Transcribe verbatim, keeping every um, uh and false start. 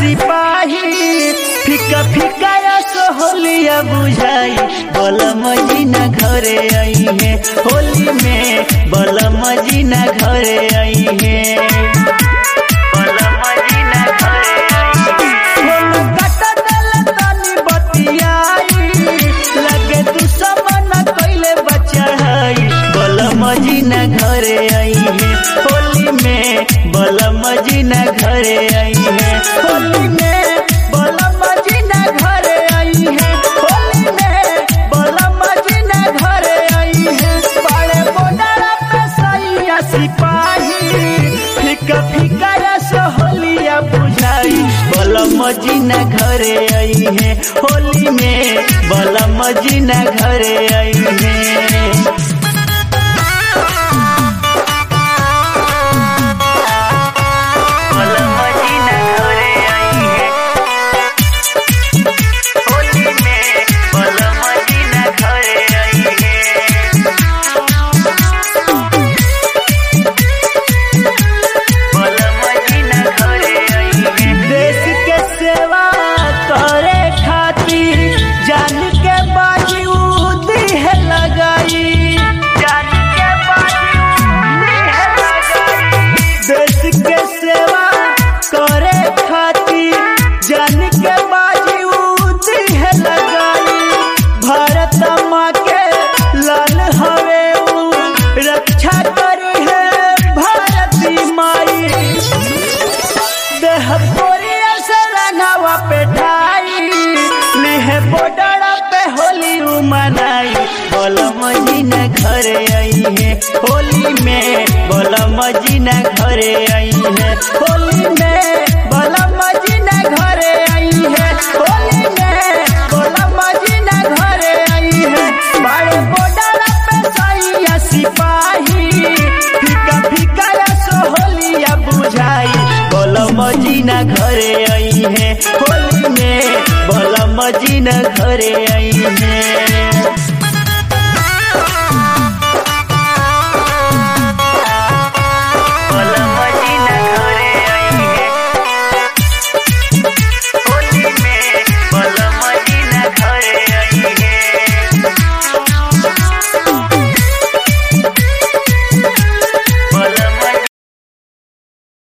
सिपाही फिका फिका सोहलिया बुझाई बलम जीना घरे आई है होली में बलम जीना घरे आई है बलम जीना घरे आई है कटा दल तनी बतियाई लगे दुश्मन कइले बचड़ाई बलम जीना घरे आई है होली में बलम जीना घरे आई है होली में बलम जीना घरे आई है होली में बलम जीना घरे आई है बड़े बॉर्डर पे सैया सिपाही फिका फिका सोहलिया बुझाई बलम जीना घरे आई है होली में बलम जीना घरे आई है मनाई बलम जीना घरे आई है होली में बलम जीना घरे आई है होली में बलम जीना घरे आई है होली में बलम जीना घरे आई है बड़े बॉर्डर पे सैया सिपाही फिका फिका सोहलिया बुझाई बलम जीना घरे आई है होली में बलम जीना घरे आई है